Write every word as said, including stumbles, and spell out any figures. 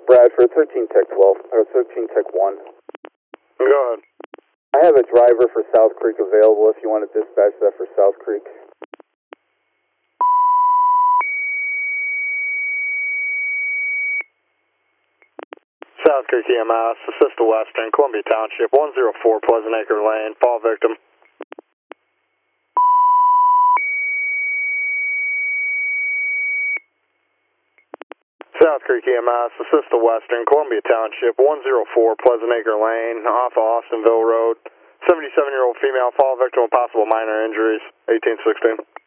Bradford, thirteen Tech twelve, or thirteen Tech one. Go ahead. I have a driver for South Creek available if you want to dispatch that for South Creek. South Creek E M S, assist to Western, Columbia Township, one oh four Pleasant Acre Lane, fall victim. South Creek E M S, assist to Western, Columbia Township, one oh four Pleasant Acre Lane, off of Austinville Road. seventy-seven-year-old female, fall victim with possible minor injuries, eighteen sixteen.